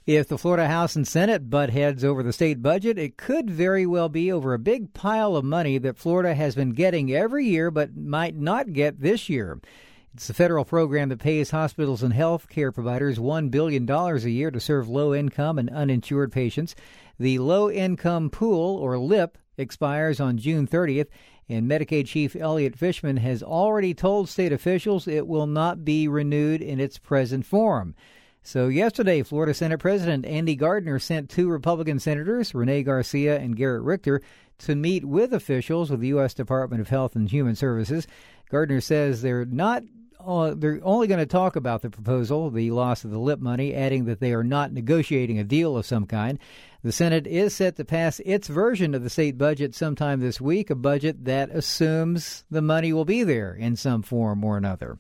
If the Florida House and Senate butt heads over the state budget, it could very well be over a big pile of money that Florida has been getting every year but might not get this year. It's a federal program that pays hospitals and health care providers $1 billion a year to serve low-income and uninsured patients. The Low-Income Pool, or LIP, expires on June 30th, and Medicaid Chief Elliot Fishman has already told state officials it will not be renewed in its present form. So yesterday, Florida Senate President Andy Gardner sent two Republican senators, Rene Garcia and Garrett Richter, to meet with officials with the U.S. Department of Health and Human Services. Gardner says they're only going to talk about the proposal, the loss of the LIP money, adding that they are not negotiating a deal of some kind. The Senate is set to pass its version of the state budget sometime this week, a budget that assumes the money will be there in some form or another.